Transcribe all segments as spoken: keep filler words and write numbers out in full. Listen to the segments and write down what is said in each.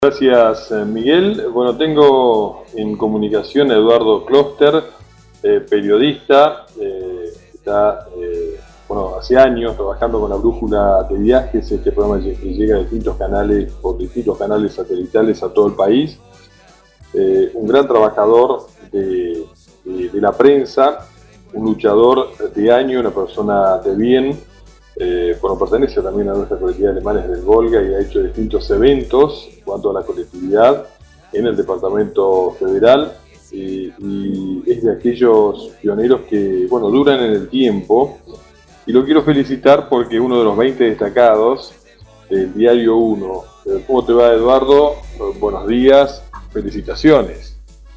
Gracias, Miguel. Bueno, tengo en comunicación a Eduardo Kloster, eh, periodista, eh, está eh, bueno, hace años trabajando con la Brújula de Viajes, este programa que llega a distintos canales, por distintos canales satelitales a todo el país. Eh, un gran trabajador de, de, de la prensa, un luchador de año, una persona de bien. Eh, bueno, pertenece también a nuestra colectividad Alemanes del Volga y ha hecho distintos eventos en cuanto a la colectividad en el Departamento Federal, eh, y es de aquellos pioneros que, bueno, duran en el tiempo, y lo quiero felicitar porque uno de los veinte destacados del Diario uno. Eh, ¿Cómo te va, Eduardo? Eh, buenos días, felicitaciones.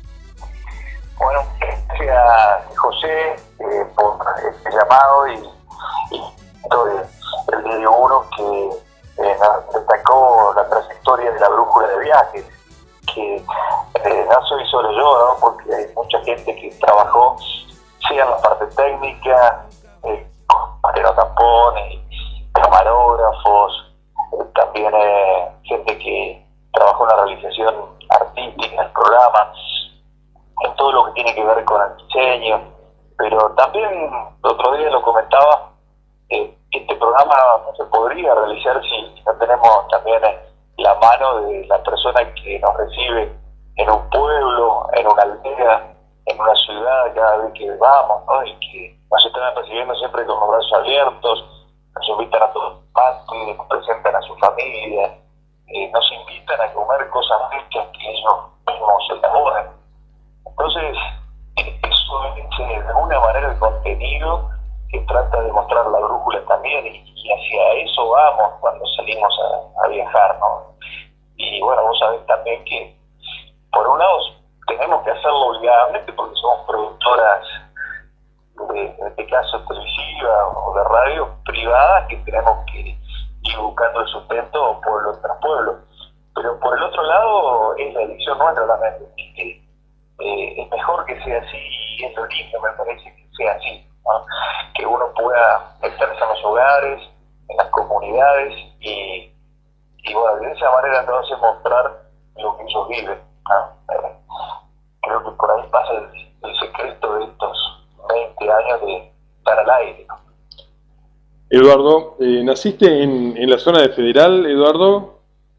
Bueno, gracias, José, eh, por este llamado y, y del Diario uno que eh, destacó la trayectoria de la Brújula de Viajes, que eh, no soy solo yo, ¿no? Porque hay mucha gente que trabajó, sea en la parte técnica, eh, Mariano Tampón, y camarógrafos, eh, también eh, gente que trabajó en la realización artística del programa, en todo lo que tiene que ver con el diseño, pero también el otro día lo comentaba, eh, este programa no se podría realizar si no tenemos también la mano de la persona que nos recibe en un pueblo, en una aldea, en una ciudad cada vez que vamos, ¿no? Y que nos están recibiendo siempre con los brazos abiertos, nos invitan a todos los partes, nos presentan a su familia, eh, nos invitan a comer cosas ricas que ellos mismos elaboran. Entonces, eso es de alguna manera el contenido que trata de mostrar la brújula también, y, y hacia eso vamos cuando salimos a, a viajar, ¿no? Y bueno, vos sabés también que, por un lado, tenemos que hacerlo obligadamente porque somos productoras, de, en este caso televisiva o de radio privadas, que tenemos que ir buscando el sustento pueblo tras pueblo. Pero por el otro lado, es la elección nuestra también, que eh, es mejor que sea así, y es lo lindo, me parece, que sea así, ¿no? Que uno pueda meterse en los hogares, en las comunidades y, y bueno, de esa manera entonces mostrar lo que ellos viven, ¿no? Eh, creo que por ahí pasa el, el secreto de estos veinte años de estar al aire, ¿no? Eduardo, eh, ¿naciste en, en la zona de Federal, Eduardo?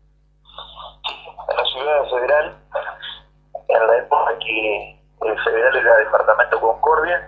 En la ciudad de Federal, en la época que el Federal era Departamento Concordia,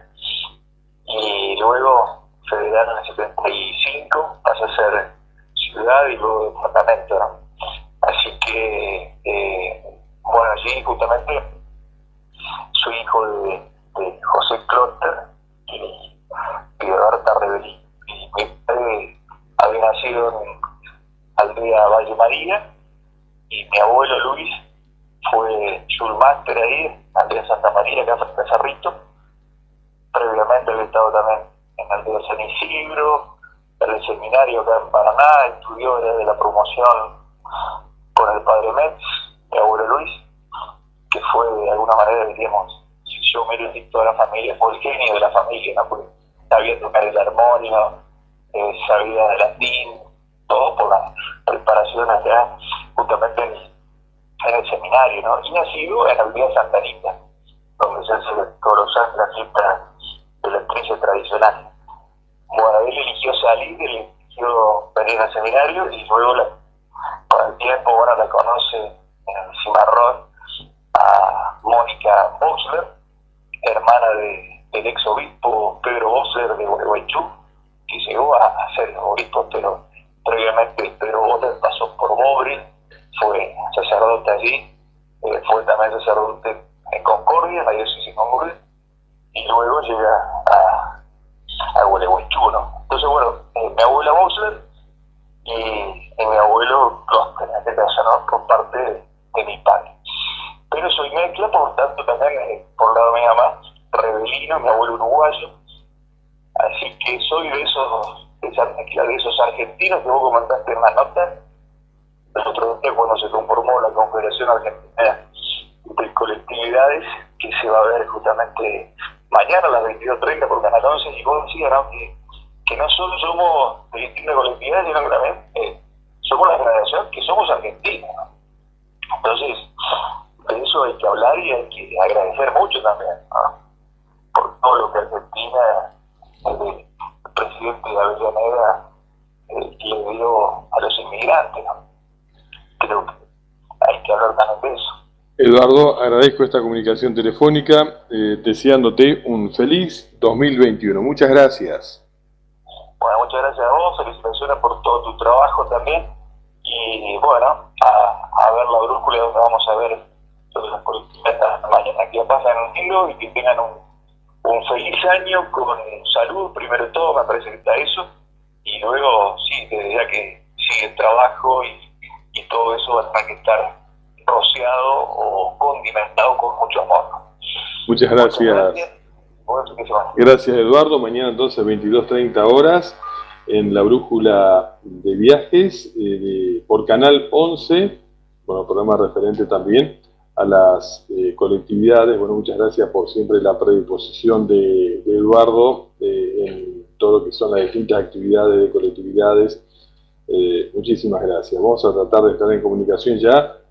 y luego Federal en el setenta y cinco pasó a ser ciudad y luego departamento, ¿no? Así que, eh, bueno, allí justamente soy hijo de, de José Kloster y, y de Berta Rebelí. Y mi padre había nacido en aldea Valle María, y mi abuelo Luis fue schulmaster ahí, aldea Santa María, acá frente a Cerrito. Previamente había estado también en el de San Isidro, en el seminario acá en Paraná, estudió desde la promoción con el padre Metz, mi abuelo Luis, que fue de alguna manera, diríamos, si yo miro el toda la familia, fue el genio de la familia, ¿no? Porque sabía tocar el armonio, eh, sabía de latín, todo por la preparación acá, justamente en, en el seminario, ¿no? Y nacido en la aldea Santa Anita, donde se hace colosal la fiesta de la actriz tradicional. Bueno, él eligió salir, él eligió venir al seminario, y luego la, con el tiempo, bueno, la conoce en el Cimarrón a Mónica Boxler, hermana de, del ex obispo Pedro Boxler de Gualeguaychú, que llegó a, a ser obispo, pero previamente Pedro Boxler pasó por Bobril, fue sacerdote allí, eh, fue también sacerdote en Concordia, en la diócesis de Concordia, y luego llega a, a Gualeguaychú, ¿no? Entonces, bueno, eh, mi abuela Boxler y, y mi abuelo Kloster, en este caso, ¿no? Por parte de, de mi padre. Pero soy mezcla, por tanto, también eh, por lado de mi mamá, rebelino, mi abuelo uruguayo, así que soy de esos, de esa mezcla, de esos argentinos que vos comentaste en la nota el otro día cuando se conformó la Confederación Argentina de Colectividades, que se va a ver justamente mañana a las veintidós treinta por Canal once, y vos decías, ¿no? que, que no solo somos de distintas colectividades, sino que también eh, somos la generación que somos argentinos, ¿no? eso hay que hablar y hay que agradecer mucho también, ¿no? Por todo lo que Argentina, el, el presidente de Avellaneda, eh, le dio a los inmigrantes, ¿no? Creo que hay que hablar también de eso. Eduardo, agradezco esta comunicación telefónica, eh, deseándote un feliz dos mil veintiuno. Muchas gracias. Bueno, muchas gracias a vos, felicitaciones por todo tu trabajo también. Y bueno, a, a ver la brújula donde vamos a ver todas las colectividades mañana. Que pasen un tiro y que tengan un, un feliz año con salud, primero de todo, me parece que está eso. Y luego, sí, te diría que sigue el trabajo y, y todo eso va a tener que estar rociado o condimentado con mucho amor. Muchas gracias. Muchas gracias. Gracias, Eduardo. Mañana entonces veintidós treinta horas en la brújula de viajes eh, de, por Canal once, bueno, programa referente también a las eh, colectividades. Bueno, muchas gracias por siempre la predisposición de, de Eduardo eh, en todo lo que son las distintas actividades de colectividades. Eh, muchísimas gracias. Vamos a tratar de estar en comunicación ya